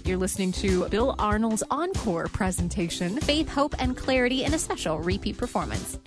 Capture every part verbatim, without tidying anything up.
You're listening to Bill Arnold's encore presentation, Faith, Hope, and Clarity in a special repeat performance.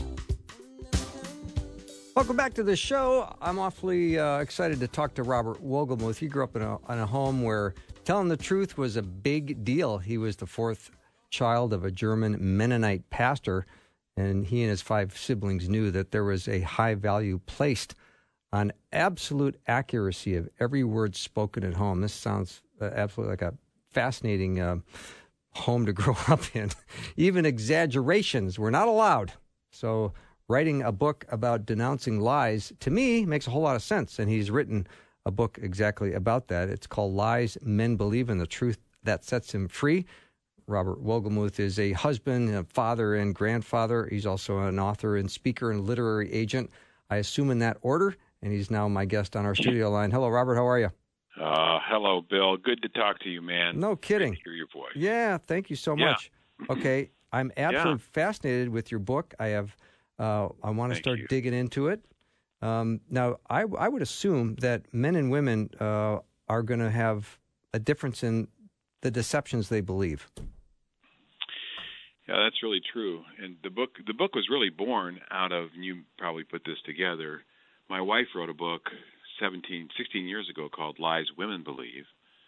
Welcome back to the show. I'm awfully uh, excited to talk to Robert Wogelmuth. He grew up in a, in a home where telling the truth was a big deal. He was the fourth child of a German Mennonite pastor, and he and his five siblings knew that there was a high value placed on absolute accuracy of every word spoken at home. This sounds uh, absolutely like a fascinating uh, home to grow up in. Even exaggerations were not allowed. So writing a book about denouncing lies, to me, makes a whole lot of sense. And he's written a book exactly about that. It's called Lies Men Believe in, the Truth That Sets Him Free. Robert Wogelmuth is a husband, a father, and grandfather. He's also an author and speaker and literary agent, I assume in that order. And he's now my guest on our studio line. Hello, Robert. How are you? Uh, hello, Bill. Good to talk to you, man. No kidding. Good to hear your voice. Yeah, thank you so yeah. much. Okay, I'm absolutely yeah. fascinated with your book. I have, uh, I want to Thank start you. digging into it. Um, now, I, I would assume that men and women uh, are going to have a difference in the deceptions they believe. Yeah, that's really true. And the book, the book was really born out of, and you probably put this together, my wife wrote a book seventeen, sixteen years ago called Lies Women Believe,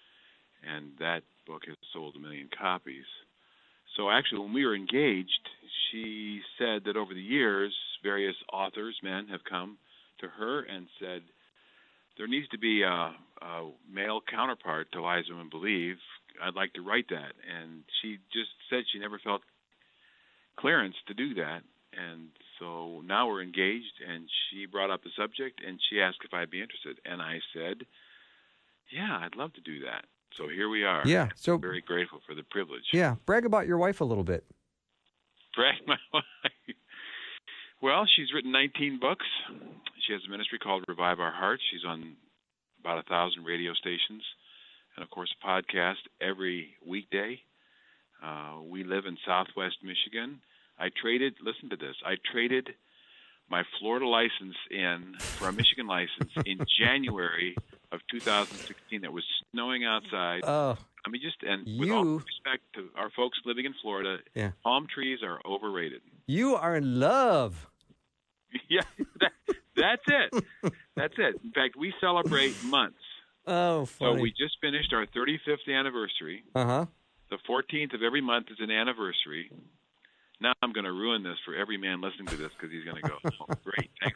and that book has sold a million copies. So actually, when we were engaged, she said that over the years, various authors, men, have come to her and said, there needs to be a, a male counterpart to Lies Women Believe. I'd like to write that. And she just said she never felt clearance to do that. And so now we're engaged, and she brought up the subject, and she asked if I'd be interested. And I said, yeah, I'd love to do that. So here we are. Yeah. So I'm very grateful for the privilege. Yeah. Brag about your wife a little bit. Brag my wife. Well, she's written nineteen books. She has a ministry called Revive Our Hearts. She's on about a thousand radio stations, and of course a podcast every weekday. Uh, we live in Southwest Michigan. I traded, listen to this, I traded my Florida license in for a Michigan license in January of two thousand sixteen. It was snowing outside. Oh. I mean, just, and You, with all due respect to our folks living in Florida, yeah. palm trees are overrated. You are in love. Yeah, that, that's it. That's it. In fact, we celebrate months. Oh, funny. So we just finished our thirty-fifth anniversary. Uh-huh. The fourteenth of every month is an anniversary. Now I'm going to ruin this for every man listening to this because he's going to go, oh, great, thanks.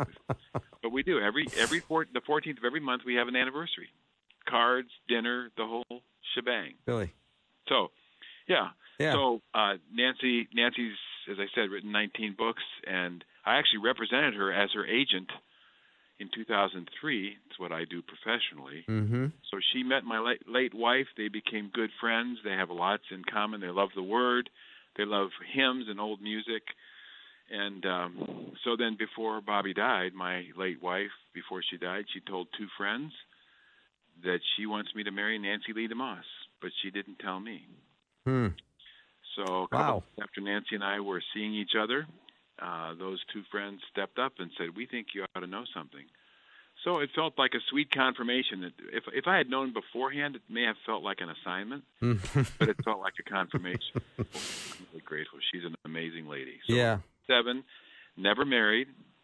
But we do. Every every four, the fourteenth of every month we have an anniversary. Cards, dinner, the whole shebang. Really? So, yeah. Yeah. So uh, Nancy, Nancy's, as I said, written nineteen books, and I actually represented her as her agent in two thousand three. It's what I do professionally. Mm-hmm. So she met my late, late wife. They became good friends. They have lots in common. They love the Word. They love hymns and old music. And um, so then before Bobby died, my late wife, before she died, she told two friends that she wants me to marry Nancy Lee DeMoss, but she didn't tell me. Hmm. So a couple Wow. months after Nancy and I were seeing each other, uh, those two friends stepped up and said, we think you ought to know something. So it felt like a sweet confirmation. That if if I had known beforehand, it may have felt like an assignment, but it felt like a confirmation. I'm really grateful. She's an amazing lady. So Yeah. Seven, never married.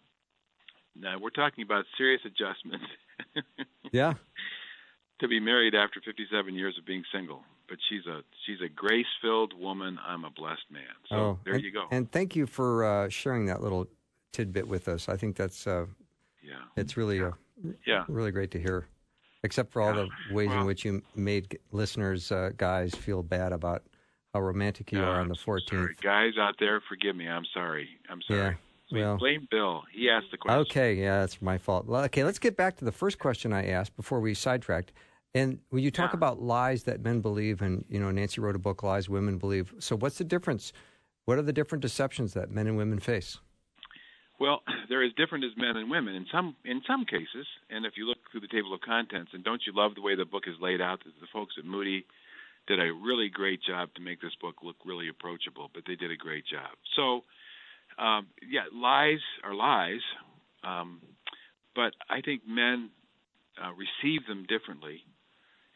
Now, we're talking about serious adjustments. Yeah. To be married after fifty-seven years of being single. But she's a she's a grace-filled woman. I'm a blessed man. So oh, there and, you go. And thank you for uh, sharing that little tidbit with us. I think that's uh, yeah. it's really yeah. Uh, yeah. really great to hear. Except for all yeah. the ways well, in which you made listeners, uh, guys, feel bad about how romantic you no, are on the I'm fourteenth. Sorry. Guys out there, forgive me. I'm sorry. I'm sorry. Yeah. Well, blame Bill. He asked the question. Okay, yeah, that's my fault. Well, okay, let's get back to the first question I asked before we sidetracked. And when you talk yeah. about lies that men believe, and, you know, Nancy wrote a book, Lies Women Believe. So what's the difference? What are the different deceptions that men and women face? Well, they're as different as men and women in some in some cases. And if you look through the table of contents, and don't you love the way the book is laid out? The folks at Moody did a really great job to make this book look really approachable, but they did a great job. So, um, yeah, lies are lies, um, but I think men uh, receive them differently.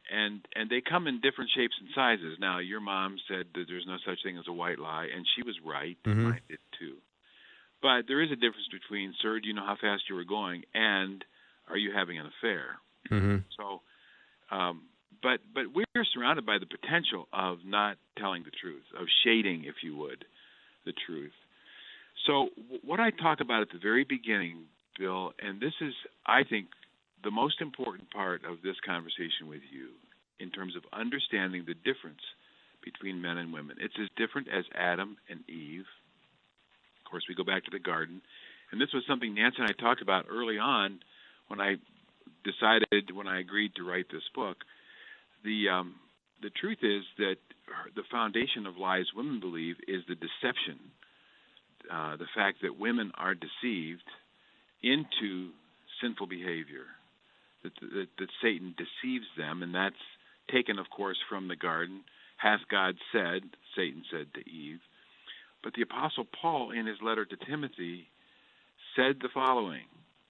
and and they come in different shapes and sizes. Now, your mom said that there's no such thing as a white lie, and she was right. Mm-hmm. Mine did too. But there is a difference between, sir, do you know how fast you were going, and are you having an affair? Mm-hmm. So, um, but but we're surrounded by the potential of not telling the truth, of shading, if you would, the truth. So w- what I talk about at the very beginning, Bill, and this is, I think, the most important part of this conversation with you in terms of understanding the difference between men and women. It's as different as Adam and Eve. Of course, we go back to the garden. And this was something Nancy and I talked about early on when I decided, when I agreed to write this book. The um, the truth is that the foundation of lies women believe is the deception, uh, the fact that women are deceived into sinful behavior, that, that, that Satan deceives them, and that's taken, of course, from the garden. Hath God said, Satan said to Eve. But the Apostle Paul, in his letter to Timothy, said the following: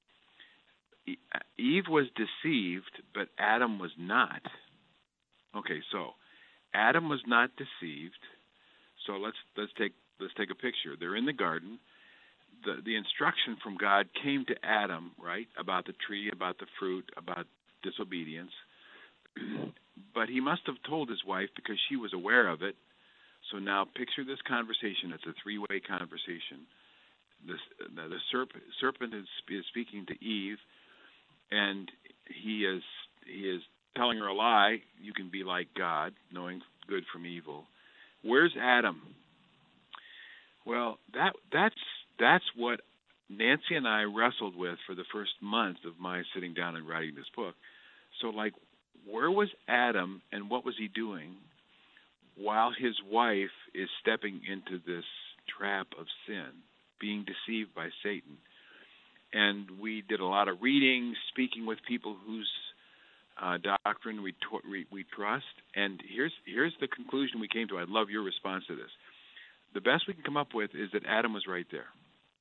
Eve was deceived, but Adam was not. Okay, so Adam was not deceived. So let's let's take let's take a picture. They're in the garden. The the instruction from God came to Adam, right, about the tree, about the fruit, about disobedience. But he must have told his wife because she was aware of it. So now picture this conversation. It's a three-way conversation. This, the the serpent, serpent is, is speaking to Eve, and he is he is telling her a lie. You can be like God, knowing good from evil. Where's Adam? Well, that that's that's what Nancy and I wrestled with for the first month of my sitting down and writing this book. So, like, where was Adam, and what was he doing while his wife is stepping into this trap of sin, being deceived by Satan? And we did a lot of reading, speaking with people whose uh, doctrine we, t- we we trust. And here's here's the conclusion we came to. I'd love your response to this. The best we can come up with is that Adam was right there.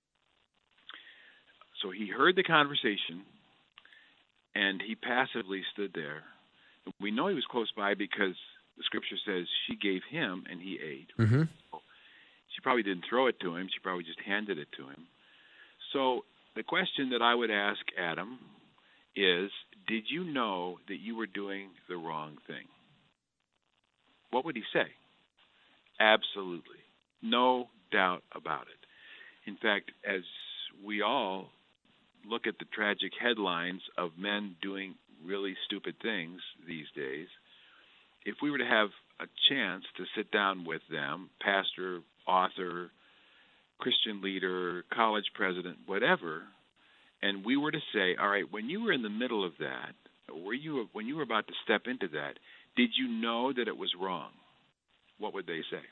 So he heard the conversation, and he passively stood there. We know he was close by because the scripture says she gave him, and he ate. Mm-hmm. She probably didn't throw it to him. She probably just handed it to him. So the question that I would ask Adam is, did you know that you were doing the wrong thing? What would he say? Absolutely. No doubt about it. In fact, as we all look at the tragic headlines of men doing really stupid things these days, if we were to have a chance to sit down with them, pastor, author, Christian leader, college president, whatever, and we were to say, all right, when you were in the middle of that, were you, when you were about to step into that, did you know that it was wrong? What would they say?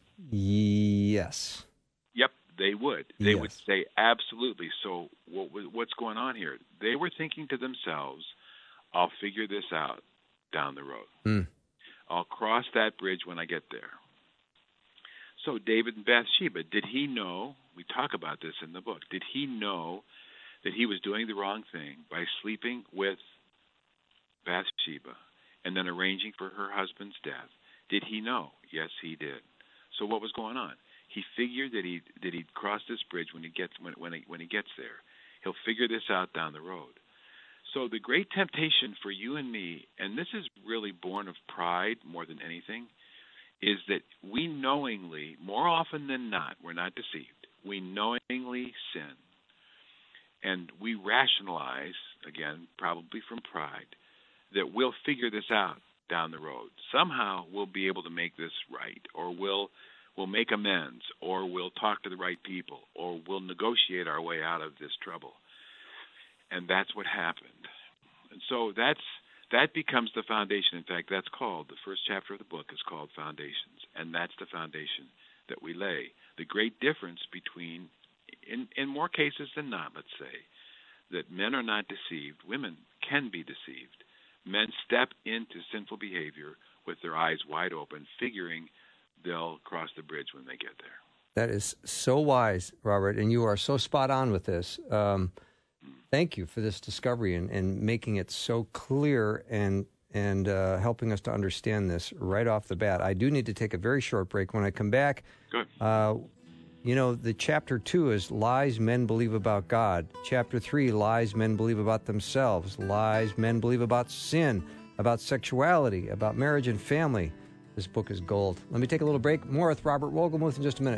Yes. Yep, they would. They yes. would say absolutely. So what, what's going on here? They were thinking to themselves, I'll figure this out down the road. Mm. I'll cross that bridge when I get there. So David and Bathsheba, did he know, we talk about this in the book, did he know that he was doing the wrong thing by sleeping with Bathsheba and then arranging for her husband's death? Did he know? Yes, he did. So what was going on? He figured that he that he'd cross this bridge when he gets when when he, when he gets there. He'll figure this out down the road. So the great temptation for you and me, and this is really born of pride more than anything, is that we knowingly, more often than not, we're not deceived, we knowingly sin. And we rationalize, again, probably from pride, that we'll figure this out down the road. Somehow we'll be able to make this right, or we'll we'll make amends, or we'll talk to the right people, or we'll negotiate our way out of this trouble. And that's what happened. And so that's that becomes the foundation. In fact, that's called, the first chapter of the book is called Foundations, and that's the foundation that we lay. The great difference between, in, in more cases than not, let's say, that men are not deceived, women can be deceived. Men step into sinful behavior with their eyes wide open, figuring they'll cross the bridge when they get there. That is so wise, Robert, and you are so spot on with this. Um, thank you for this discovery and, and making it so clear and and uh, helping us to understand this right off the bat. I do need to take a very short break. When I come back, Good. Uh, you know, the chapter two is lies men believe about God. Chapter three, lies men believe about themselves. Lies men believe about sin, about sexuality, about marriage and family. This book is gold. Let me take a little break. More with Robert Wogelmuth in just a minute.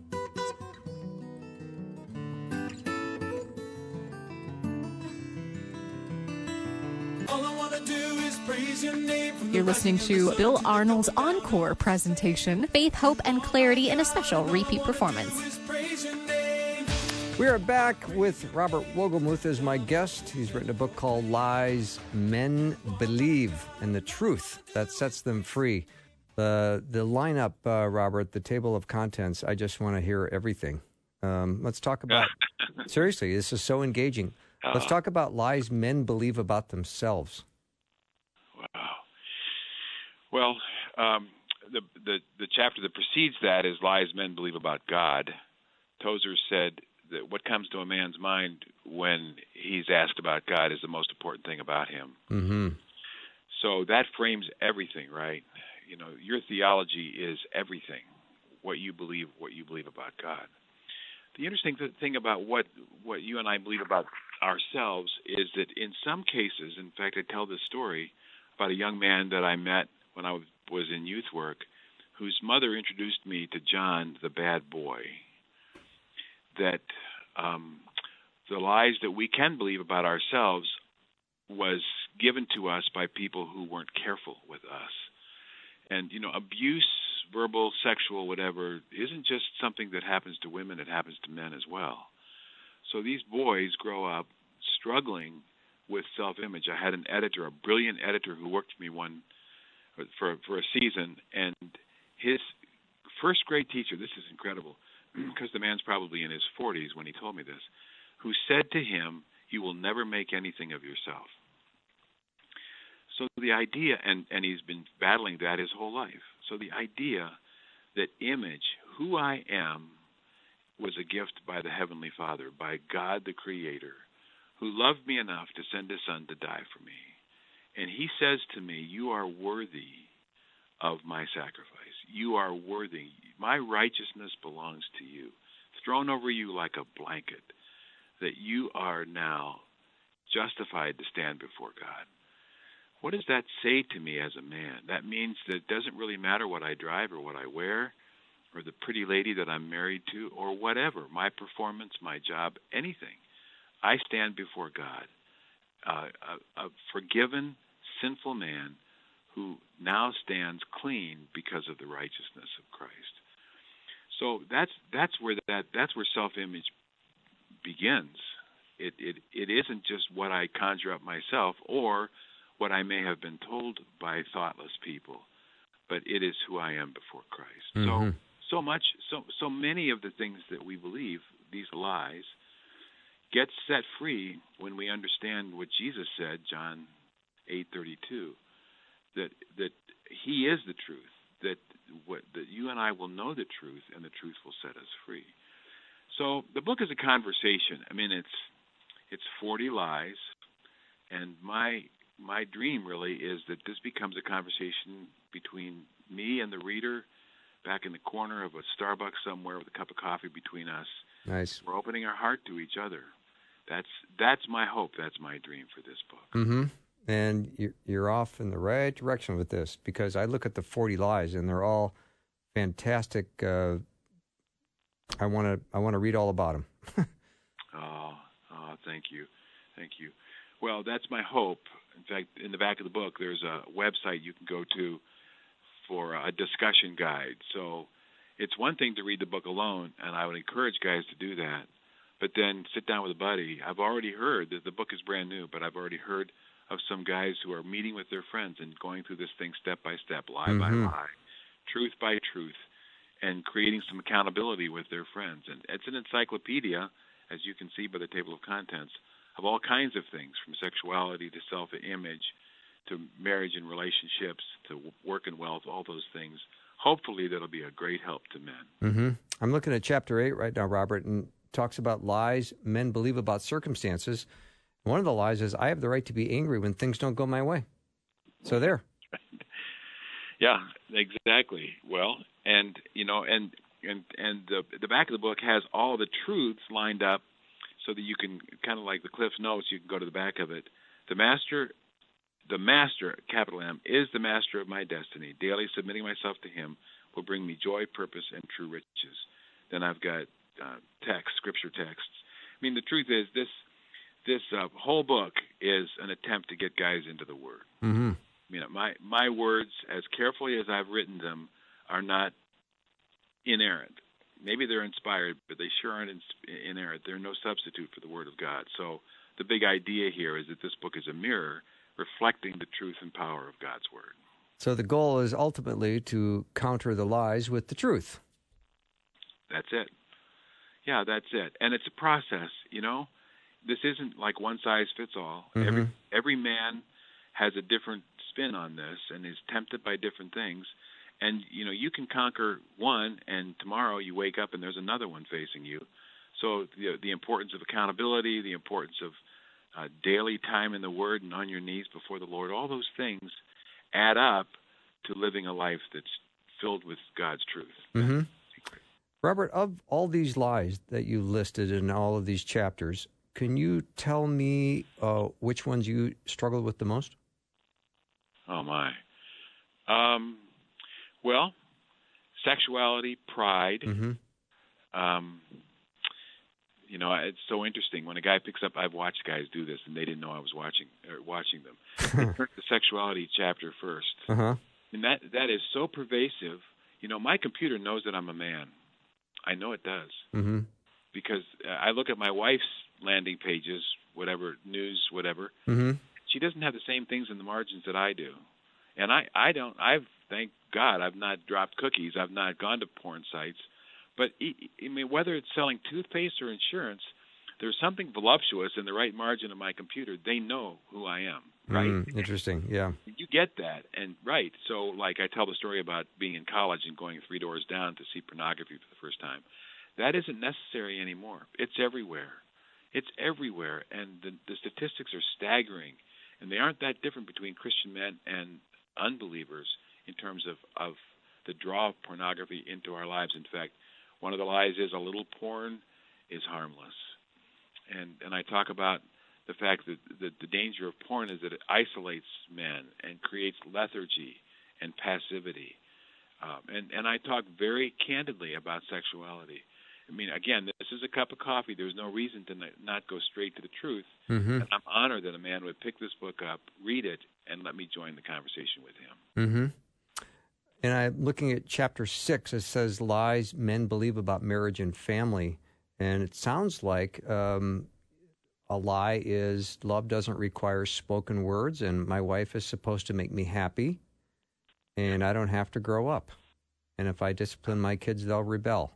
You're listening to Bill Arnold's encore presentation, Faith, Hope, and Clarity in a special repeat performance. We are back with Robert Wogelmuth as my guest. He's written a book called Lies Men Believe and the Truth That Sets Them Free. The the lineup, uh, Robert, the table of contents, I just want to hear everything. Um, let's talk about, seriously, this is so engaging. Uh, let's talk about lies men believe about themselves. Wow. Well, um, the, the the chapter that precedes that is Lies Men Believe About God. Tozer said that what comes to a man's mind when he's asked about God is the most important thing about him. Mm-hmm. So that frames everything, right? You know, your theology is everything, what you believe, what you believe about God. The interesting th- thing about what, what you and I believe about ourselves is that in some cases, in fact, I tell this story about a young man that I met when I was in youth work, whose mother introduced me to John, the bad boy, that um, the lies that we can believe about ourselves was given to us by people who weren't careful with us. And, you know, abuse, verbal, sexual, whatever, isn't just something that happens to women, it happens to men as well. So these boys grow up struggling with self-image. I had an editor, a brilliant editor who worked for me one for for a season, and his first grade teacher, this is incredible, because the man's probably in his forties when he told me this, who said to him, "You will never make anything of yourself." So the idea, and, and he's been battling that his whole life. So the idea that image, who I am, was a gift by the Heavenly Father, by God the Creator, who loved me enough to send His Son to die for me. And He says to me, you are worthy of my sacrifice. You are worthy. My righteousness belongs to you. It's thrown over you like a blanket, that you are now justified to stand before God. What does that say to me as a man? That means that it doesn't really matter what I drive or what I wear or the pretty lady that I'm married to or whatever, my performance, my job, anything. I stand before God, uh, a, a forgiven, sinful man who now stands clean because of the righteousness of Christ. So that's that's where that that's where self-image begins. It it it isn't just what I conjure up myself or what I may have been told by thoughtless people, but it is who I am before Christ. Mm-hmm. So so much so so many of the things that we believe, these lies, get set free when we understand what Jesus said, John eight thirty-two, that that He is the truth, that what that you and I will know the truth, and the truth will set us free. So the book is a conversation. I mean, it's it's forty lies, and my my dream really is that this becomes a conversation between me and the reader back in the corner of a Starbucks somewhere with a cup of coffee between us. Nice. We're opening our heart to each other. That's that's my hope. That's my dream for this book. Mm-hmm. And you're, you're off in the right direction with this, because I look at the forty lies, and they're all fantastic. Uh, I want to I want to read all about them. oh, oh, thank you. Thank you. Well, that's my hope. In fact, in the back of the book, there's a website you can go to for a discussion guide. So it's one thing to read the book alone, and I would encourage guys to do that. But then sit down with a buddy. I've already heard that the book is brand new, but I've already heard of some guys who are meeting with their friends and going through this thing step by step, lie mm-hmm. by lie, truth by truth, and creating some accountability with their friends. And it's an encyclopedia, as you can see by the table of contents, of all kinds of things, from sexuality to self-image to marriage and relationships to work and wealth, all those things. Hopefully that'll be a great help to men. Mm-hmm. I'm looking at chapter eight right now, Robert, and talks about lies men believe about circumstances. One of the lies is, I have the right to be angry when things don't go my way. So there. Yeah, exactly. Well, and you know, and and and the the back of the book has all the truths lined up, so that you can kind of like the Cliff Notes. You can go to the back of it. The master, the master, capital M, is the master of my destiny. Daily submitting myself to him will bring me joy, purpose, and true riches. Then I've got uh, text, scripture texts. I mean, the truth is this this uh, whole book is an attempt to get guys into the Word. Mm-hmm. You know, my my words, as carefully as I've written them, are not inerrant. Maybe they're inspired, but they sure aren't inerrant. They're no substitute for the Word of God. So the big idea here is that this book is a mirror reflecting the truth and power of God's Word. So the goal is ultimately to counter the lies with the truth. That's it. Yeah, that's it. And it's a process, you know. This isn't like one size fits all. Mm-hmm. Every every man has a different spin on this and is tempted by different things. And, you know, you can conquer one, and tomorrow you wake up and there's another one facing you. So the, the importance of accountability, the importance of uh, daily time in the Word and on your knees before the Lord, all those things add up to living a life that's filled with God's truth. Mm-hmm. Robert, of all these lies that you listed in all of these chapters, can you tell me uh, which ones you struggled with the most? Oh, my. Um, well, sexuality, pride. Mm-hmm. Um, you know, it's so interesting. When a guy picks up, I've watched guys do this, and they didn't know I was watching or watching them. They turn to the sexuality chapter first. Uh-huh. And that that is so pervasive. You know, my computer knows that I'm a man. I know it does. Mm-hmm. Because I look at my wife's landing pages, whatever, news, whatever. Mm-hmm. She doesn't have the same things in the margins that I do. And I, I don't, I've, thank God, I've not dropped cookies. I've not gone to porn sites. But, I mean, whether it's selling toothpaste or insurance, there's something voluptuous in the right margin of my computer. They know who I am, right? Mm, interesting, yeah. You get that, and right. So, like, I tell the story about being in college and going three doors down to see pornography for the first time. That isn't necessary anymore. It's everywhere. It's everywhere, and the, the statistics are staggering, and they aren't that different between Christian men and unbelievers in terms of, of the draw of pornography into our lives. In fact, one of the lies is a little porn is harmless. And and I talk about the fact that the, the danger of porn is that it isolates men and creates lethargy and passivity. Um, and, and I talk very candidly about sexuality. I mean, again, this is a cup of coffee. There's no reason to not go straight to the truth. Mm-hmm. And I'm honored that a man would pick this book up, read it, and let me join the conversation with him. Mm-hmm. And I'm looking at chapter six. It says lies men believe about marriage and family. And it sounds like um, a lie is love doesn't require spoken words, and my wife is supposed to make me happy, and I don't have to grow up. And if I discipline my kids, they'll rebel.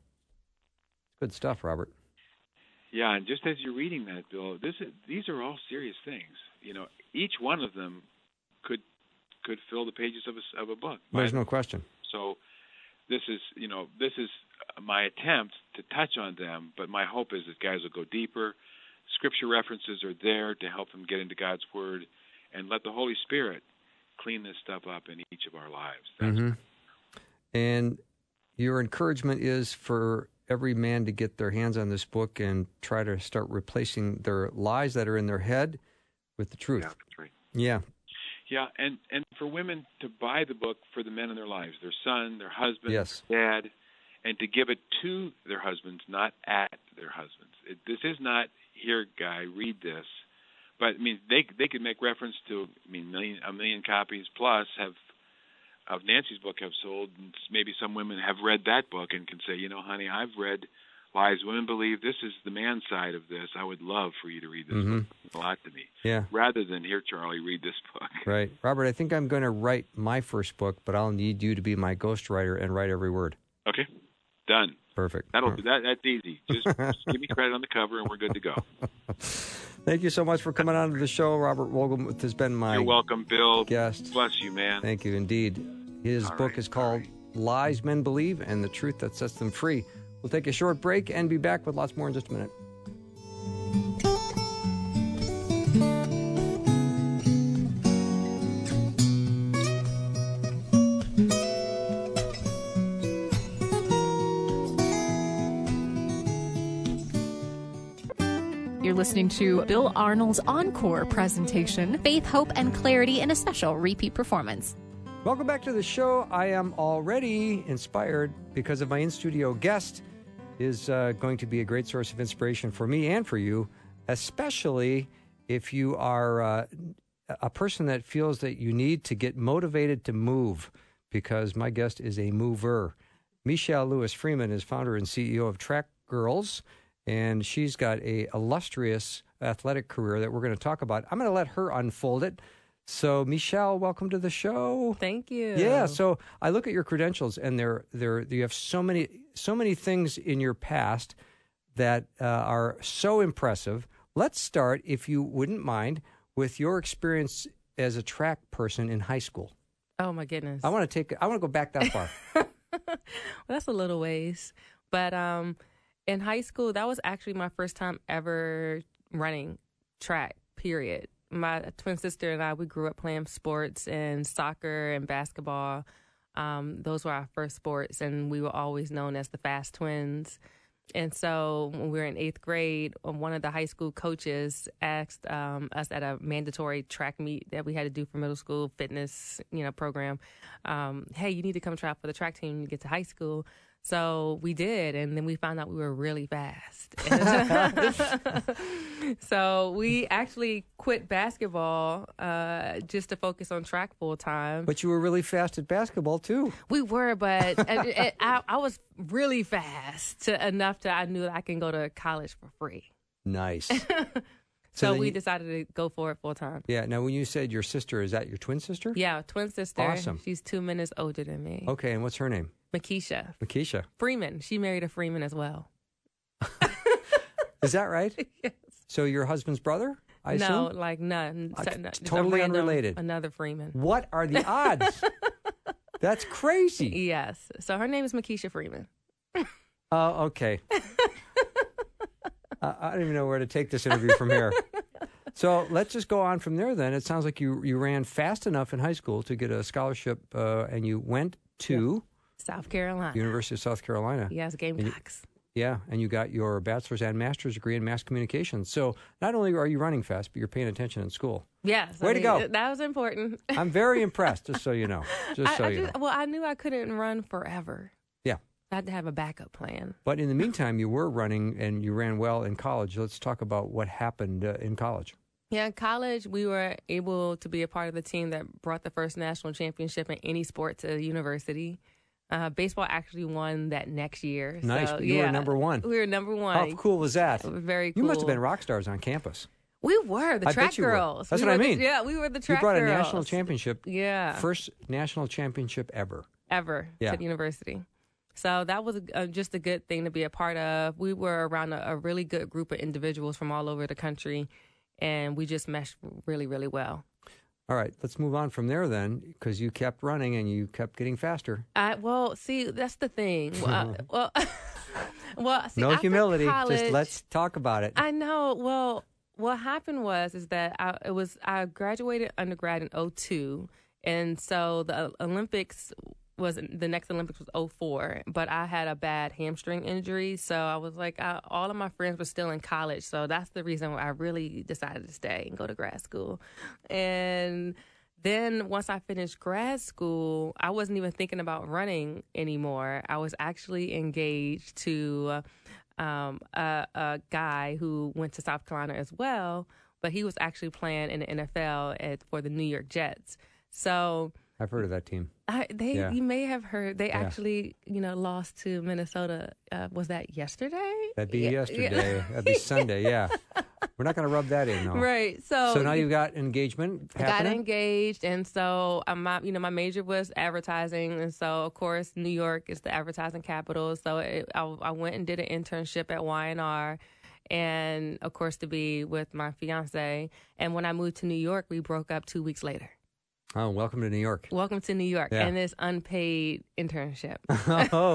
Good stuff, Robert. Yeah, and just as you're reading that, Bill, this is, these are all serious things. You know, each one of them could could fill the pages of a, of a book. There's no question. So this is, you know, this is my attempt to touch on them, but my hope is that guys will go deeper. Scripture references are there to help them get into God's Word, and let the Holy Spirit clean this stuff up in each of our lives. That's mm-hmm. And your encouragement is for every man to get their hands on this book and try to start replacing their lies that are in their head with the truth. Yeah, that's right. Yeah. Yeah, and, and for women to buy the book for the men in their lives, their son, their husband, yes. their dad, and to give it to their husbands, not at their husbands. It, this is not, here, guy, read this. But, I mean, they they could make reference to, I mean, million, a million copies plus have of Nancy's book have sold, and maybe some women have read that book and can say, you know, honey, I've read Lies Women Believe. This is the man side of this. I would love for you to read this mm-hmm. book. It's a lot to me. Yeah. Rather than, here, Charlie, read this book. Right. Robert, I think I'm going to write my first book, but I'll need you to be my ghostwriter and write every word. Okay. Done. Perfect. That'll that, That's easy. Just, just give me credit on the cover, and we're good to go. Thank you so much for coming on to the show. Robert Wohlgemuth has been my You're welcome, Bill. guest. Bless you, man. Thank you, indeed. His all book right, is called right. Lies Men Believe and the Truth That Sets Them Free. We'll take a short break and be back with lots more in just a minute. You're listening to Bill Arnold's encore presentation, Faith, Hope, and Clarity in a special repeat performance. Welcome back to the show. I am already inspired because of my in-studio guest is uh, going to be a great source of inspiration for me and for you, especially if you are uh, a person that feels that you need to get motivated to move, because my guest is a mover. Michelle Lewis Freeman is founder and C E O of Track Girls, and she's got a illustrious athletic career that we're going to talk about. I'm going to let her unfold it. So, Michelle, welcome to the show. Thank you. Yeah. So I look at your credentials, and they're, they're, you have so many, so many things in your past that uh, are so impressive. Let's start, if you wouldn't mind, with your experience as a track person in high school. Oh my goodness. I want to take. I want to go back that far. Well, that's a little ways, but um, in high school, that was actually my first time ever running track. Period. My twin sister and I, we grew up playing sports and soccer and basketball. Um, those were our first sports, and we were always known as the Fast Twins. And so when we were in eighth grade, one of the high school coaches asked um, us at a mandatory track meet that we had to do for middle school fitness, you know, program, um, hey, you need to come try out for the track team when you get to high school. So we did, and then we found out we were really fast. So we actually quit basketball uh, just to focus on track full time. But you were really fast at basketball, too. We were, but it, it, I, I was really fast to, enough that I knew that I can go to college for free. Nice. So, so we you, decided to go for it full time. Yeah. Now, when you said your sister, is that your twin sister? Yeah, twin sister. Awesome. She's two minutes older than me. Okay, and what's her name? Makisha. Makisha. Freeman. She married a Freeman as well. Is that right? Yes. So your husband's brother, I no, assume? like none. Uh, no, totally random, unrelated. Another Freeman. What are the odds? That's crazy. Yes. So her name is Makisha Freeman. Oh, okay. uh, I don't even know where to take this interview from here. So let's just go on from there then. It sounds like you, you ran fast enough in high school to get a scholarship, uh, and you went to South Carolina. University of South Carolina. Yes, Gamecocks. Yeah, and you got your bachelor's and master's degree in mass communications. So not only are you running fast, but you're paying attention in school. Yes. Way I to mean, go. That was important. I'm very impressed, just so you know. Just I, so I you just, know. Well, I knew I couldn't run forever. Yeah. I had to have a backup plan. But in the meantime, you were running and you ran well in college. Let's talk about what happened uh, in college. Yeah, in college, we were able to be a part of the team that brought the first national championship in any sport to the university. Uh, baseball actually won that next year. Nice. So, You yeah, were number one. We were number one. How cool was that? Very cool. You must have been rock stars on campus. We were the I track bet you were. girls. That's we what I were the- mean. yeah, we were the track You brought girls. a national championship. Yeah. First national championship ever. Ever Yeah. to the university. So that was uh, just a good thing to be a part of. We were around a, a really good group of individuals from all over the country, and we just meshed really, really well. All right, let's move on from there then, because you kept running and you kept getting faster. I, well, see, that's the thing. Well, I, well, well see, No after humility. college, Just let's talk about it. I know. Well, what happened was is that I it was I graduated undergrad in oh two, and so the Olympics was the next Olympics was oh four, but I had a bad hamstring injury, so I was like, I, all of my friends were still in college, so that's the reason why I really decided to stay and go to grad school. And then once I finished grad school, I wasn't even thinking about running anymore. I was actually engaged to um, a, a guy who went to South Carolina as well, but he was actually playing in the N F L at, for the New York Jets. So I've heard of that team. I, they, Yeah. you may have heard, they Yeah. actually, you know, lost to Minnesota. Uh, was that yesterday? That'd be Yeah, yesterday. yeah. That'd be Sunday, yeah. We're not going to rub that in, though. Right. So, So now you've got engagement got happening? engaged, and so um, my, you know, my major was advertising, and so of course New York is the advertising capital. So it, I, I went and did an internship at Y N R, and of course to be with my fiance. And when I moved to New York, we broke up two weeks later. Oh, welcome to New York. Welcome to New York, Yeah. and this unpaid internship. Oh,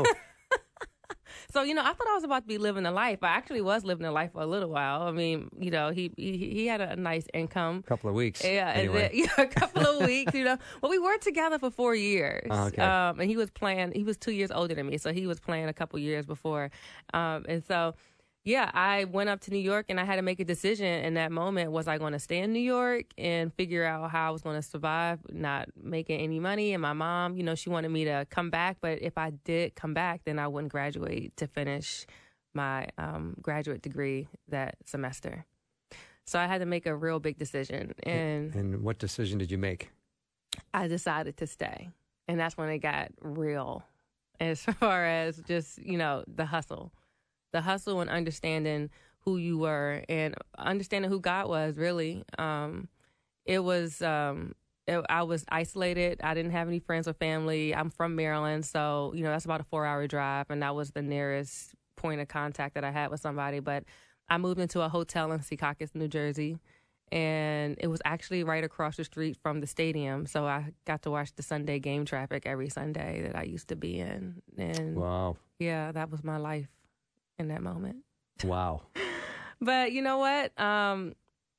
So, you know, I thought I was about to be living a life. I actually was living a life for a little while. I mean, you know, he he, he had a nice income. a couple of weeks. Yeah, Anyway. and then, yeah, a couple of weeks, you know. Well, we were together for four years. Oh, okay. Um, and he was playing, he was two years older than me, so he was playing a couple years before. Um, and so, yeah, I went up to New York and I had to make a decision in that moment. Was I going to stay in New York and figure out how I was going to survive, not making any money? And my mom, you know, she wanted me to come back. But if I did come back, then I wouldn't graduate to finish my um, graduate degree that semester. So I had to make a real big decision. And, and what decision did you make? I decided to stay. And that's when it got real as far as just, you know, the hustle. The hustle and understanding who you were and understanding who God was, really. Um, it was, um, it, I was isolated. I didn't have any friends or family. I'm from Maryland, so, you know, that's about a four-hour drive, and that was the nearest point of contact that I had with somebody. But I moved into a hotel in Secaucus, New Jersey, and it was actually right across the street from the stadium, so I got to watch the Sunday game traffic every Sunday that I used to be in. And wow. Yeah, that was my life in that moment. Wow. But you know what? Um,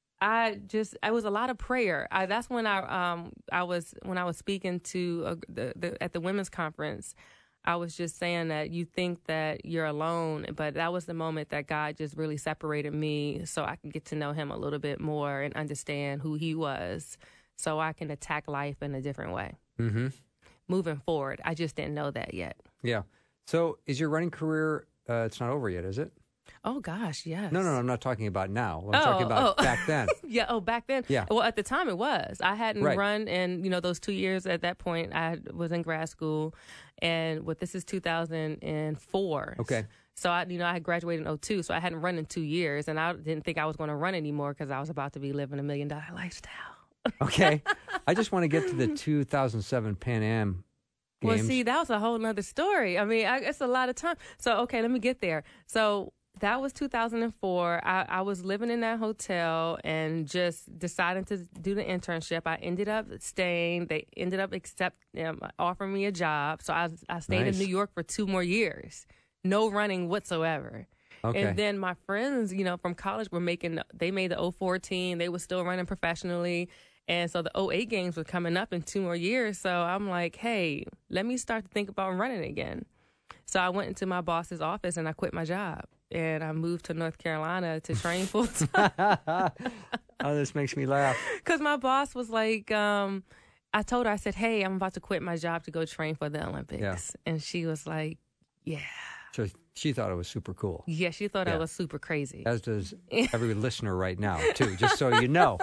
I just, it was a lot of prayer. I, that's when I, um, I was, when I was speaking to uh, the, the, at the women's conference, I was just saying that you think that you're alone, but that was the moment that God just really separated me so I can get to know him a little bit more and understand who he was so I can attack life in a different way. Mm-hmm. Moving forward. I just didn't know that yet. Yeah. So is your running career, uh, it's not over yet, is it? Oh, gosh, yes. No, no, no, I'm not talking about now. I'm oh, talking about oh. back then. yeah, oh, back then? Yeah. Well, at the time it was. I hadn't right. run in, you know, those two years at that point. I had, was in grad school. And what this is two thousand four. Okay. So, I, you know, I had graduated in oh two, so I hadn't run in two years. And I didn't think I was going to run anymore because I was about to be living a million-dollar lifestyle. Okay. I just want to get to the two thousand seven Pan Am games. Well, see, that was a whole nother story. I mean, I, it's a lot of time. So, okay, let me get there. So that was two thousand four. I, I was living in that hotel and just deciding to do the internship. I ended up staying. They ended up accept um, offering me a job. So I, I stayed nice. in New York for two more years. No running whatsoever. Okay. And then my friends, you know, from college were making, they made the oh four team. They were still running professionally. And so the oh eight games were coming up in two more years. So I'm like, hey, let me start to think about running again. So I went into my boss's office and I quit my job. And I moved to North Carolina to train full time. Oh, this makes me laugh. Because my boss was like, um, I told her, I said, hey, I'm about to quit my job to go train for the Olympics. Yeah. And she was like, yeah. So she thought it was super cool. Yeah, she thought Yeah. I was super crazy. As does every listener right now, too, just so you know.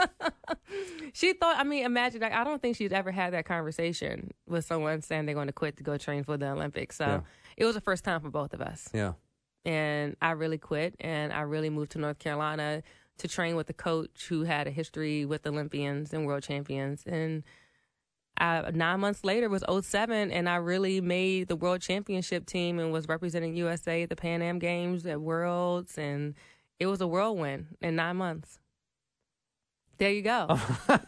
She thought, I mean, imagine, like, I don't think she'd ever had that conversation with someone saying they're going to quit to go train for the Olympics. So Yeah. it was the first time for both of us. Yeah. And I really quit, and I really moved to North Carolina to train with a coach who had a history with Olympians and world champions. And I, nine months later was oh seven, and I really made the world championship team and was representing U S A at the Pan Am Games, at Worlds, and it was a whirlwind in nine months. There you go.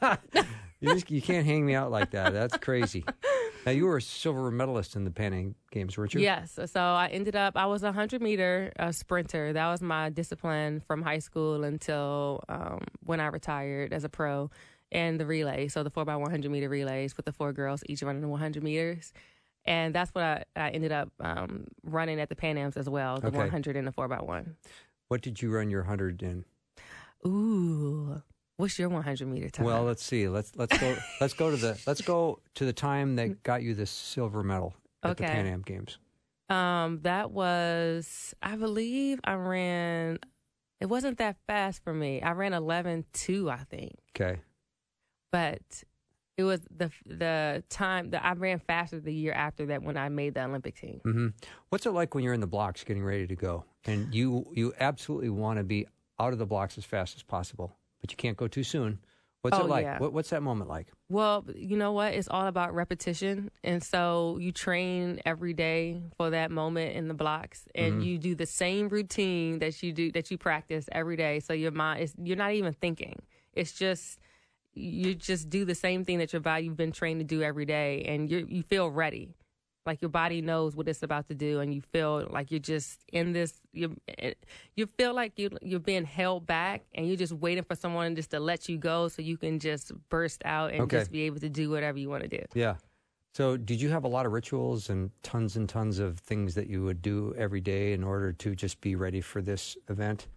you, just, you can't hang me out like that. That's crazy. Now, you were a silver medalist in the Pan Am Games, weren't you? Yes. So I ended up, I was a one hundred meter uh, sprinter. That was my discipline from high school until um, when I retired as a pro. And the relay, so the four by one hundred meter relays with the four girls each running the one hundred meters. And that's what I, I ended up um, running at the Pan Ams as well, the Okay. one hundred and the four by one. What did you run your one hundred in? Ooh. What's your one hundred meter time? Well, let's see. Let's let's go. let's go to the let's go to the time that got you the silver medal at the Okay. Pan Am Games. Um, that was, I believe I ran, it wasn't that fast for me. I ran eleven two, I think. Okay. But it was the the time that I ran faster the year after that when I made the Olympic team. Mm-hmm. What's it like when you're in the blocks getting ready to go and you you absolutely want to be out of the blocks as fast as possible, but you can't go too soon? What's Oh, it like? yeah. What, what's that moment like? Well, you know what? It's all about repetition. And so you train every day for that moment in the blocks, and Mhm. you do the same routine that you do, that you practice every day. So your mind is, you're not even thinking. It's just, you just do the same thing that your body, you've been trained to do every day, and you you feel ready. Like your body knows what it's about to do, and you feel like you're just in this, you you feel like you, you're being held back, and you're just waiting for someone just to let you go so you can just burst out and Okay. just be able to do whatever you want to do. Yeah. So did you have a lot of rituals and tons and tons of things that you would do every day in order to just be ready for this event?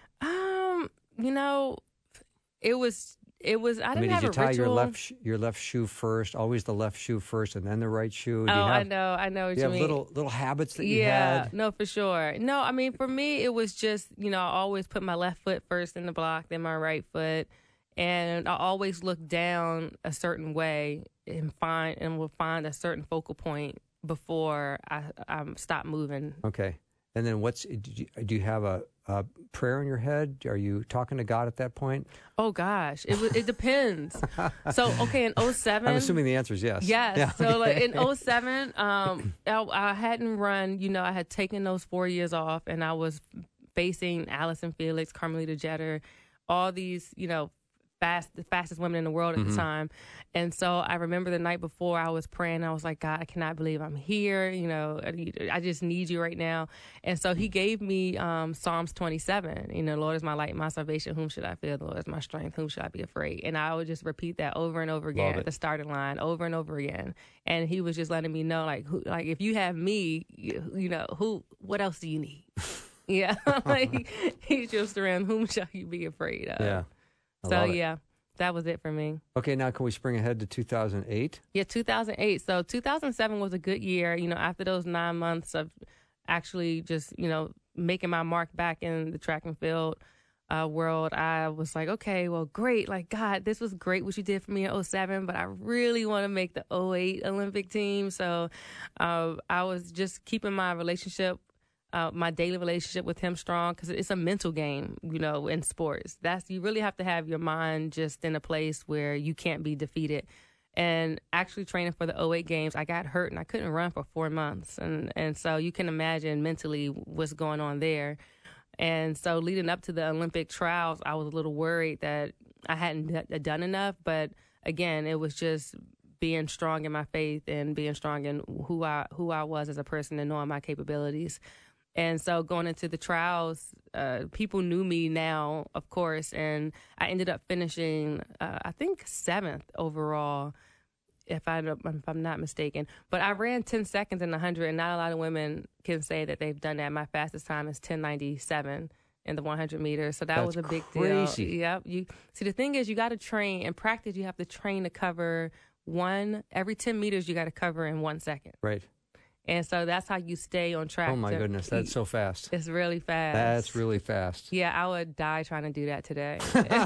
Um, you know, it was it was. I didn't I mean, did have you a tie ritual. your left sh- your left shoe first? Always the left shoe first, and then the right shoe. Do oh, you have, I know, I know what you you have mean. little little habits that you yeah, had. no, for sure. No, I mean, for me, it was just, you know, I always put my left foot first in the block, then my right foot, and I always look down a certain way and find and will find a certain focal point before I, I stop moving. Okay, and then what's do you, do you have a, a prayer in your head? Are you talking to God at that point? Oh gosh, it was, it depends. So okay, in oh seven, I'm assuming the answer is yes. Yes. Yeah, So okay. like in oh seven, um, I, I hadn't run. You know, I had taken those four years off, and I was facing Allison Felix, Carmelita Jeter, all these, you know, fast, the fastest women in the world at Mm-hmm. the time. And so I remember the night before I was praying. I was like, God, I cannot believe I'm here. You know, I, need, I just need you right now. And so he gave me um, Psalms twenty-seven. You know, Lord is my light, my salvation. Whom should I fear? The Lord is my strength. Whom should I be afraid? And I would just repeat that over and over again Love at it. the starting line, over and over again. And he was just letting me know, like, who, like if you have me, you, you know, who? What else do you need? Yeah, like he's just around. Whom shall you be afraid of? Yeah. I So love it. yeah, that was it for me. Okay, now can we spring ahead to two thousand eight? Yeah, two thousand eight. So two thousand seven was a good year. You know, after those nine months of actually just, you know, making my mark back in the track and field uh, world, I was like, okay, well, great. Like, God, this was great what you did for me in oh seven, but I really want to make the oh eight Olympic team. So uh, I was just keeping my relationship Uh, my daily relationship with him strong, because it's a mental game, you know, in sports. That's, you really have to have your mind just in a place where you can't be defeated. And actually training for the oh eight games, I got hurt and I couldn't run for four months. And, and so you can imagine mentally what's going on there. And so leading up to the Olympic trials, I was a little worried that I hadn't d- done enough. But again, it was just being strong in my faith and being strong in who I, who I was as a person and knowing my capabilities. And so going into the trials, uh, people knew me now, of course, and I ended up finishing, uh, I think, seventh overall, if, I, if I'm not mistaken. But I ran ten seconds in one hundred, and not a lot of women can say that they've done that. My fastest time is ten ninety-seven in the one hundred meters, so that That's was a big crazy. deal. Yep. You see, the thing is, you got to train. In practice, you have to train to cover one, every ten meters, you got to cover in one second. Right. And so that's how you stay on track. Oh, my to- goodness. That's so fast. It's really fast. That's really fast. Yeah, I would die trying to do that today.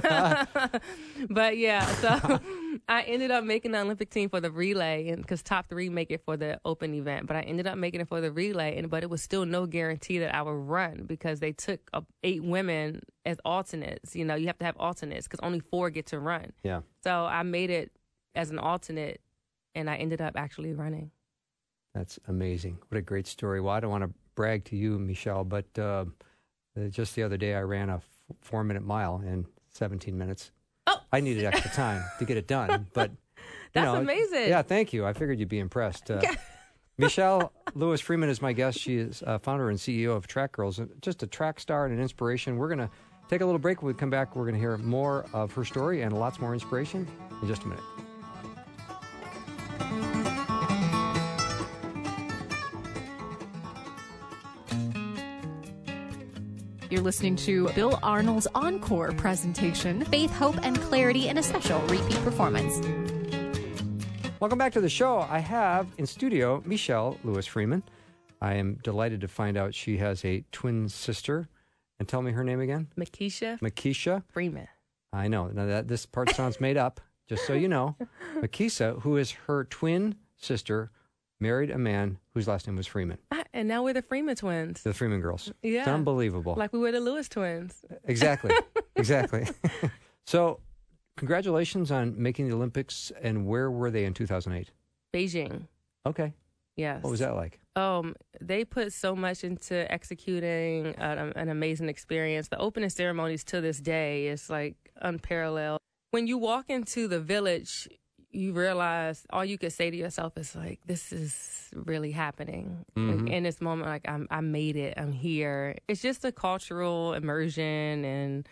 But yeah, so I ended up making the Olympic team for the relay, and because top three make it for the open event. But I ended up making it for the relay, and but it was still no guarantee that I would run, because they took uh, eight women as alternates. You know, you have to have alternates because only four get to run. Yeah. So I made it as an alternate, and I ended up actually running. That's amazing. What a great story. Well, I don't want to brag to you, Michelle, but uh, just the other day I ran a f- four-minute mile in seventeen minutes. Oh. I needed extra time to get it done, but you That's know, amazing. Yeah, thank you. I figured you'd be impressed. Uh, Michelle Lewis Freeman is my guest. She is uh, founder and C E O of Track Girls, just a track star and an inspiration. We're going to take a little break. When we come back, we're going to hear more of her story and lots more inspiration in just a minute. You're listening to Bill Arnold's encore presentation, Faith, Hope, and Clarity in a special repeat performance. Welcome back to the show. I have in studio Michelle Lewis Freeman. I am delighted to find out she has a twin sister. And tell me her name again. Makisha Makisha Freeman. I know. Now that this part sounds made up, just so you know. Makisha, who is her twin sister, married a man whose last name was Freeman. Ah, and now we're the Freeman twins. The Freeman girls. Yeah. It's unbelievable. Like we were the Lewis twins. Exactly. Exactly. So, congratulations on making the Olympics. And where were they in two thousand eight? Beijing. Okay. Yes. What was that like? Um, they put so much into executing an, an amazing experience. The opening ceremonies to this day is like unparalleled. When you walk into the village, you realize all you could say to yourself is like, this is really happening. Mm-hmm. Like, in this moment, like I'm, I made it. I'm here. It's just a cultural immersion, and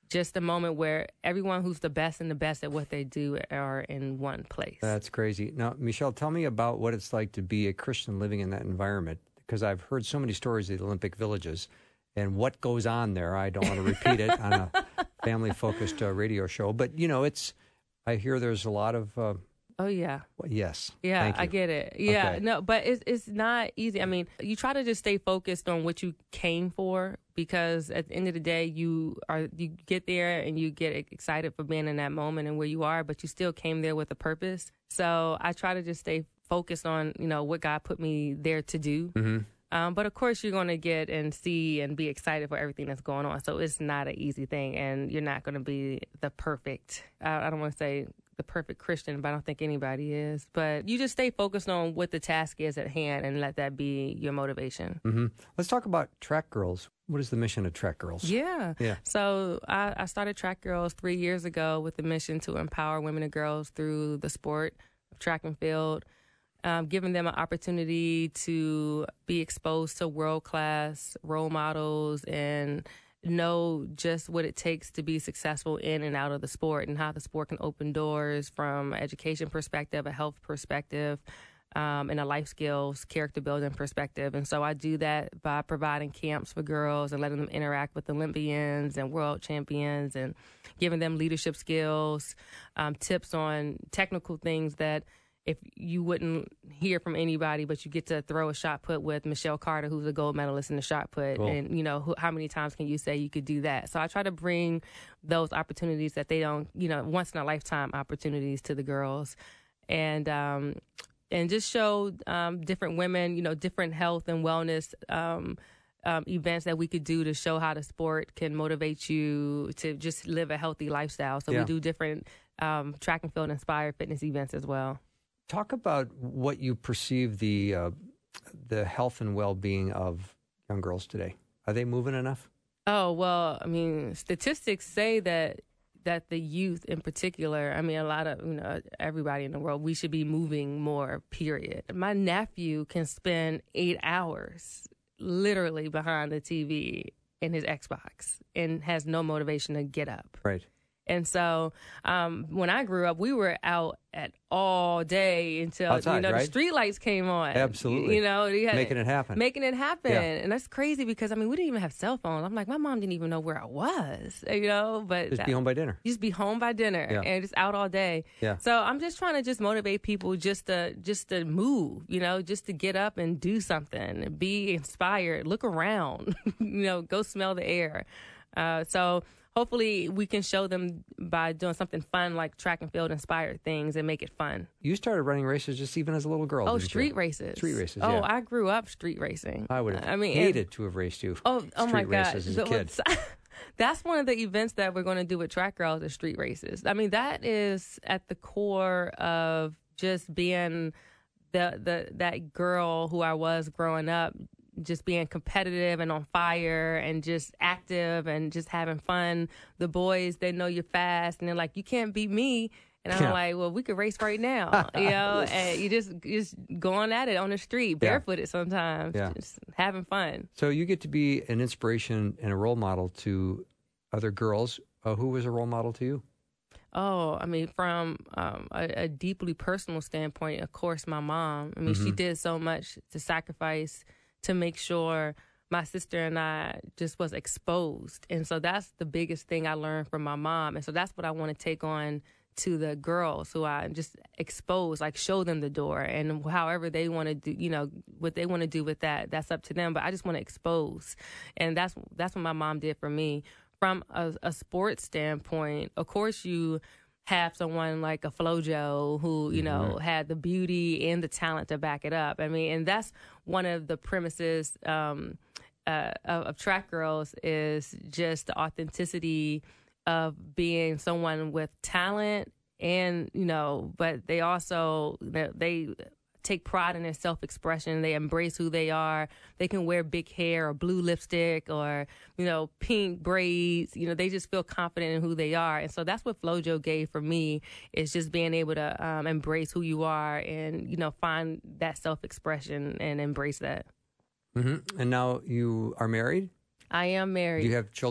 just a moment where everyone who's the best and the best at what they do are in one place. That's crazy. Now, Michelle, tell me about what it's like to be a Christian living in that environment, because I've heard so many stories of the Olympic Villages and what goes on there. I don't want to repeat it on a family-focused uh, radio show, but, you know, it's, I hear there's a lot of... Uh, Oh, yeah. Well, yes. Yeah, Thank you. I get it. Yeah, Okay. no, but it's it's not easy. I mean, you try to just stay focused on what you came for, because at the end of the day, you are you get there and you get excited for being in that moment and where you are, but you still came there with a purpose. So I try to just stay focused on, you know, what God put me there to do. Mm-hmm. Um, but of course, you're going to get and see and be excited for everything that's going on. So it's not an easy thing, and you're not going to be the perfect. I, I don't want to say the perfect Christian, but I don't think anybody is. But you just stay focused on what the task is at hand and let that be your motivation. Mm-hmm. Let's talk about Track Girls. What is the mission of Track Girls? Yeah. Yeah. So I, I started Track Girls three years ago with the mission to empower women and girls through the sport of track and field, um, giving them an opportunity to be exposed to world-class role models and know just what it takes to be successful in and out of the sport, and how the sport can open doors from an education perspective, a health perspective, um, and a life skills, character building perspective. And so I do that by providing camps for girls and letting them interact with Olympians and world champions and giving them leadership skills, um, tips on technical things that if you wouldn't hear from anybody, but you get to throw a shot put with Michelle Carter, who's a gold medalist in the shot put. Cool. And, you know, who, how many times can you say you could do that? So I try to bring those opportunities that they don't, you know, once in a lifetime opportunities to the girls. And, um, and just show um, different women, you know, different health and wellness um, um, events that we could do to show how the sport can motivate you to just live a healthy lifestyle. So Yeah. we do different um, track and field inspired fitness events as well. Talk about what you perceive the uh, the health and well-being of young girls today. Are they moving enough? Oh, well, I mean, statistics say that that the youth in particular, I mean, a lot of, you know, everybody in the world, we should be moving more, period. My nephew can spend eight hours literally behind the T V in his Xbox and has no motivation to get up. Right. And so um, when I grew up, we were out at all day until Outside, you know right? the street lights came on. Absolutely. You know, you had, Making it happen. Making it happen. Yeah. And that's crazy because, I mean, we didn't even have cell phones. I'm like, my mom didn't even know where I was, you know. But Just that, be home by dinner. just be home by dinner Yeah. and just out all day. Yeah. So I'm just trying to just motivate people just to just to move, you know, just to get up and do something, be inspired, look around, you know, go smell the air. Uh, so hopefully we can show them by doing something fun like track and field inspired things and make it fun. You started running races just even as a little girl. Oh, didn't street you? races. Street races, Oh, yeah. I grew up street racing. I would have I mean, hated and- to have raced you. Oh, oh my street God. races as a So kid. what's- That's one of the events that we're going to do with Track Girls is street races. I mean, that is at the core of just being the the that girl who I was growing up, just being competitive and on fire and just active and just having fun. The boys, they know you're fast and they're like, you can't beat me. And I'm Yeah. like, well, we could race right now, you know, and you just just going at it on the street, Yeah. barefooted sometimes, Yeah. just having fun. So you get to be an inspiration and a role model to other girls. Uh, who was a role model to you? Oh, I mean, from um, a, a deeply personal standpoint, of course, my mom. I mean, she did so much to sacrifice to make sure my sister and I just was exposed. And so that's the biggest thing I learned from my mom. And so that's what I want to take on to the girls who I just expose, like show them the door, and however they want to do, you know, what they want to do with that, that's up to them. But I just want to expose. And that's, that's what my mom did for me. From a, a sports standpoint, of course, you have someone like a FloJo who, you know, mm-hmm. had the beauty and the talent to back it up. I mean, and that's one of the premises um, uh, of, of Track Girls is just the authenticity of being someone with talent and, you know, but they also, they take pride in their self-expression. They embrace who they are. They can wear big hair or blue lipstick or, you know, pink braids. You know, they just feel confident in who they are. And so that's what FloJo gave for me, is just being able to um, embrace who you are and, you know, find that self-expression and embrace that. Mm-hmm. And now you are married? I am married. Do you have children?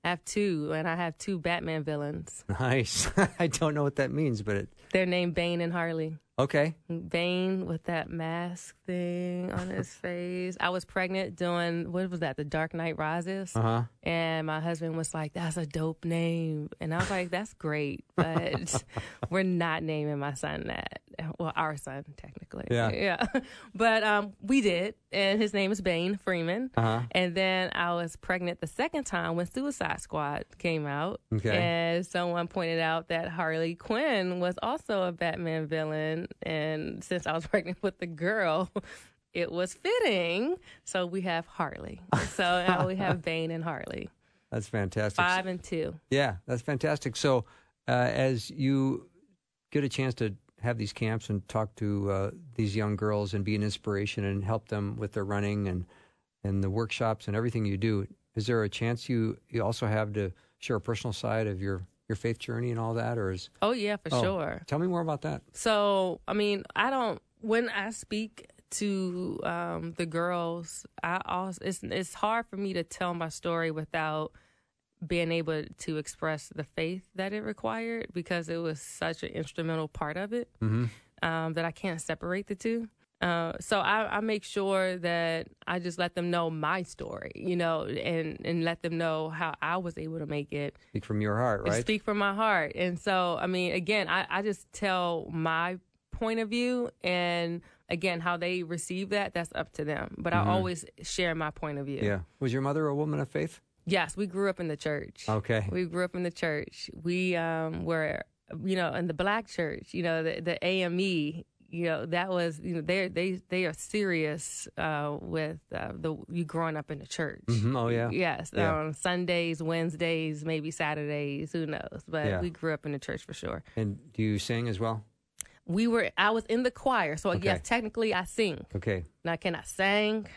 I have two, and I have two Batman villains. Nice. I don't know what that means, but it. They're named Bane and Harley. Okay. Bane with that mask thing on his face. I was pregnant doing, what was that, The Dark Knight Rises? Uh-huh. And my husband was like, that's a dope name. And I was like, that's great, but we're not naming my son that. Well, our son, technically. Yeah. Yeah. But um, we did, and his name is Bane Freeman. Uh-huh. And then I was pregnant the second time when Suicide Squad came out. Okay. And someone pointed out that Harley Quinn was also a Batman villain. And since I was pregnant with the girl, it was fitting. So we have Harley. So now we have Bane and Harley. That's fantastic. Five and two. Yeah, that's fantastic. So uh, as you get a chance to have these camps and talk to uh, these young girls and be an inspiration and help them with their running and, and the workshops and everything you do, is there a chance you, you also have to share a personal side of your your faith journey and all that, or is? Oh, yeah, for oh, sure. Tell me more about that. So, I mean, I don't, when I speak to um, the girls, I also, it's, it's hard for me to tell my story without being able to express the faith that it required, because it was such an instrumental part of it, Mm-hmm. um, that I can't separate the two. Uh, so I, I make sure that I just let them know my story, you know, and, and let them know how I was able to make it. Speak from your heart, right? Speak from my heart. And so, I mean, again, I, I just tell my point of view, and again, how they receive that, that's up to them. But Mm-hmm. I always share my point of view. Yeah. Was your mother a woman of faith? Yes, we grew up in the church. Okay. We grew up in the church. We um, were, you know, in the black church, you know, the, the A M E. You know, that was, you know, they they they are serious uh, with uh, the you growing up in the church. Mm-hmm. Oh, yeah. Yes. Yeah. On Sundays, Wednesdays, maybe Saturdays, who knows? But Yeah. we grew up in the church for sure. And do you sing as well? We were, I was in the choir. So, Okay. yes, technically I sing. Okay. Now, can I sing?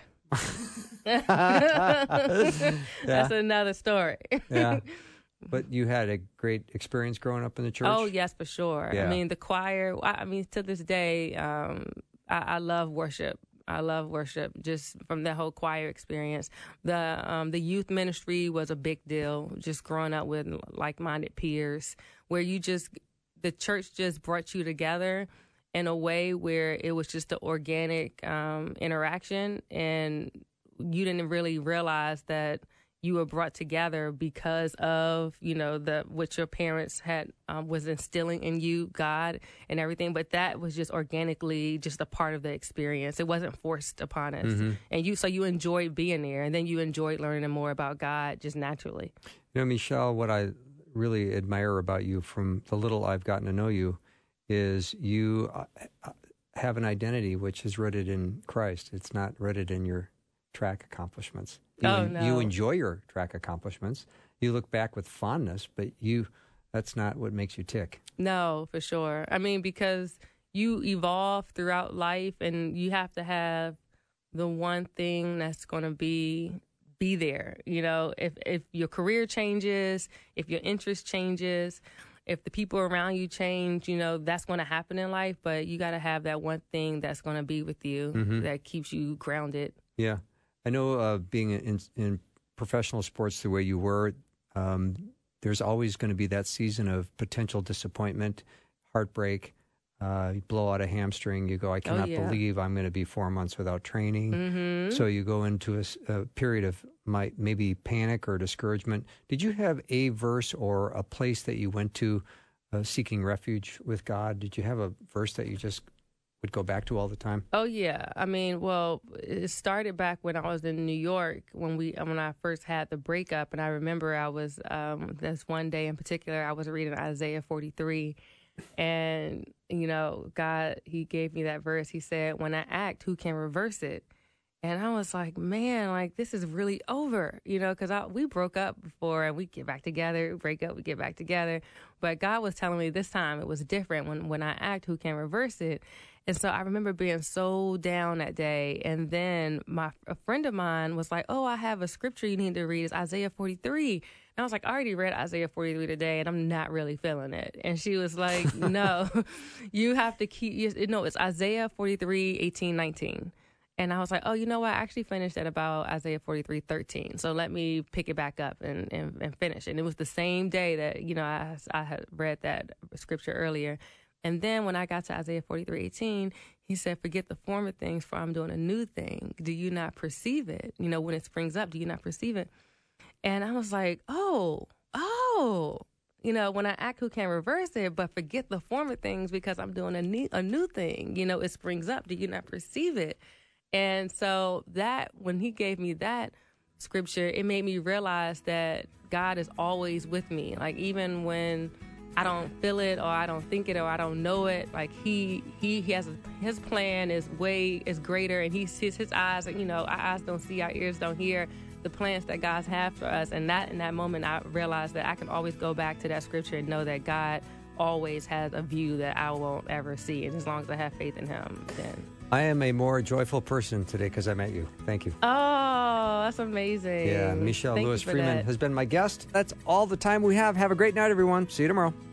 Yeah. That's another story. Yeah. But you had a great experience growing up in the church? Oh, yes, for sure. Yeah. I mean, the choir, I, I mean, to this day, um, I, I love worship. I love worship just from the whole choir experience. The um, the youth ministry was a big deal, just growing up with like-minded peers, where you just, the church just brought you together in a way where it was just an organic um, interaction, and you didn't really realize that you were brought together because of, you know, the what your parents had um, was instilling in you, God and everything. But that was just organically just a part of the experience. It wasn't forced upon us. Mm-hmm. And you, so you enjoyed being there, and then you enjoyed learning more about God just naturally. You know, Michelle, what I really admire about you from the little I've gotten to know you is you uh, have an identity which is rooted in Christ. It's not rooted in your track accomplishments. You, Oh, no. You enjoy your track accomplishments. You look back with fondness, but you that's not what makes you tick. No, for sure. I mean, because you evolve throughout life, and you have to have the one thing that's going to be be there. You know, if if your career changes, if your interest changes, if the people around you change, you know, that's going to happen in life. But you got to have that one thing that's going to be with you, Mm-hmm. that keeps you grounded. Yeah. I know uh, being in, in professional sports the way you were, um, there's always going to be that season of potential disappointment, heartbreak. Uh, you blow out a hamstring, you go, I cannot yeah. believe I'm going to be four months without training. Mm-hmm. So you go into a, s- a period of my, maybe panic or discouragement. Did you have a verse or a place that you went to uh, seeking refuge with God? Did you have a verse that you just would go back to all the time? Oh yeah, I mean, well, it started back when I was in New York when we when I first had the breakup, and I remember I was um, this one day in particular I was reading Isaiah forty-three, and you know, God, He gave me that verse. He said, "When I act, who can reverse it?" And I was like, man, like this is really over, you know, because we broke up before and we get back together, break up, we get back together. But God was telling me this time it was different. When when I act, who can reverse it? And so I remember being so down that day. And then my a friend of mine was like, oh, I have a scripture you need to read. It's Isaiah forty-three. And I was like, I already read Isaiah forty-three today, and I'm not really feeling it. And she was like, no, you have to keep, you know, it's Isaiah forty-three, eighteen, nineteen. And I was like, oh, you know what? I actually finished at about Isaiah forty-three thirteen. So let me pick it back up and, and, and finish. And it was the same day that, you know, I, I had read that scripture earlier. And then when I got to Isaiah forty-three eighteen, he said, forget the former things, for I'm doing a new thing. Do you not perceive it? You know, when it springs up, do you not perceive it? And I was like, oh, oh. You know, when I act, who can reverse it? But forget the former things because I'm doing a new, a new thing. You know, it springs up. Do you not perceive it? And so that, when he gave me that scripture, it made me realize that God is always with me. Like, even when I don't feel it or I don't think it or I don't know it, like he he, he has a, his plan is way is greater, and he sees his eyes, you know, our eyes don't see, our ears don't hear the plans that God's have for us. And that in that moment, I realized that I can always go back to that scripture and know that God always has a view that I won't ever see. And as long as I have faith in him, then I am a more joyful person today because I met you. Thank you. Oh, that's amazing. Yeah, Michelle Thank Lewis you for Freeman that. has been my guest. That's all the time we have. Have a great night, everyone. See you tomorrow.